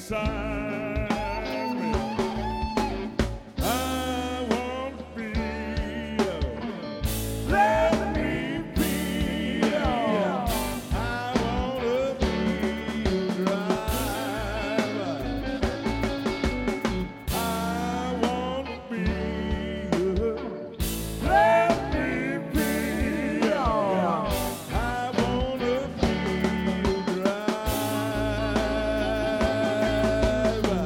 beside me. I want to be let me be I want to be your driver. I want to be let me be I want to be your driver.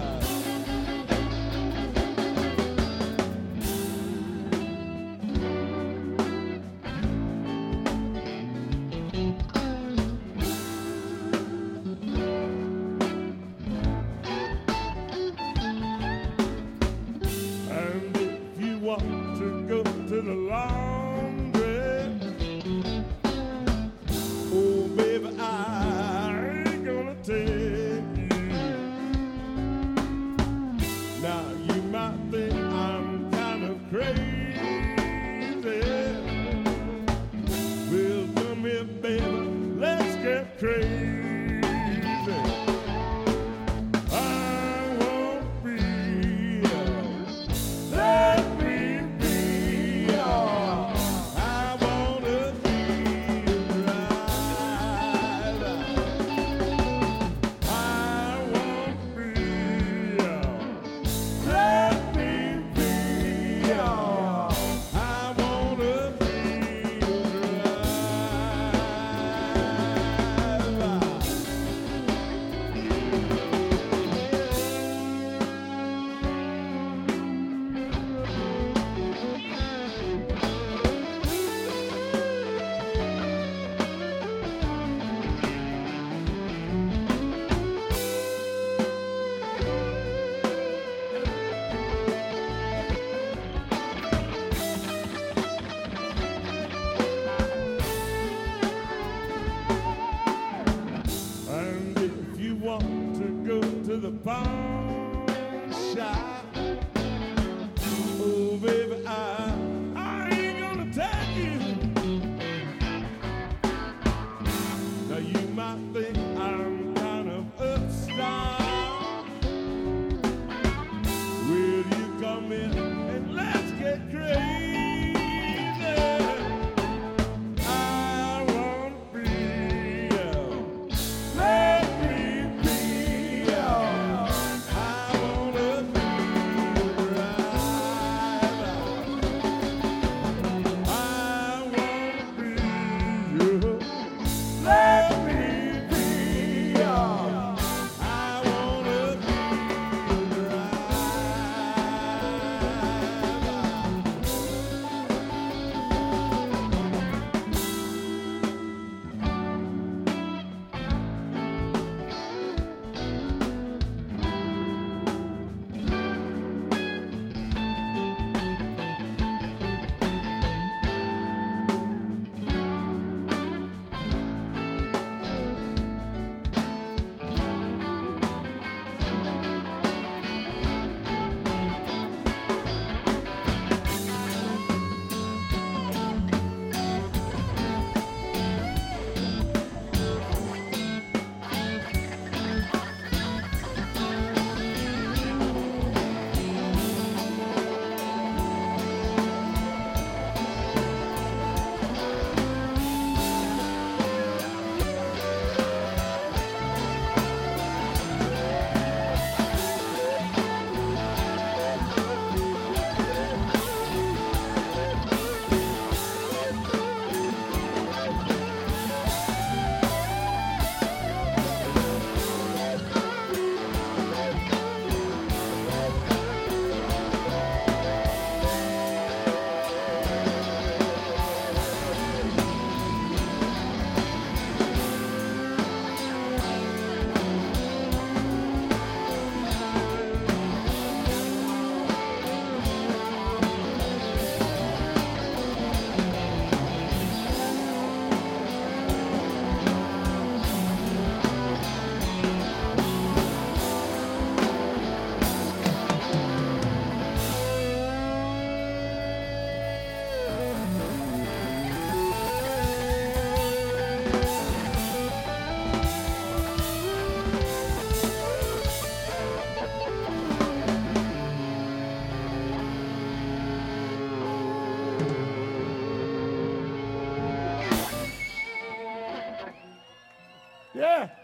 And if you want to go to the laundry, oh baby, I ain't gonna take you. Now you might think I'm kind of crazy. Well, come here, baby, let's get crazy. I want to be let me be I want to be your driver. I want to be let me be I want to be your And if you want to go to the pawn shop, oh baby, I ain't gonna tell you. Now you might think I'm kind of upstart. Will you come in and let's get crazy? I want to be let me be I want to be your driver. I want to be let me be Yeah.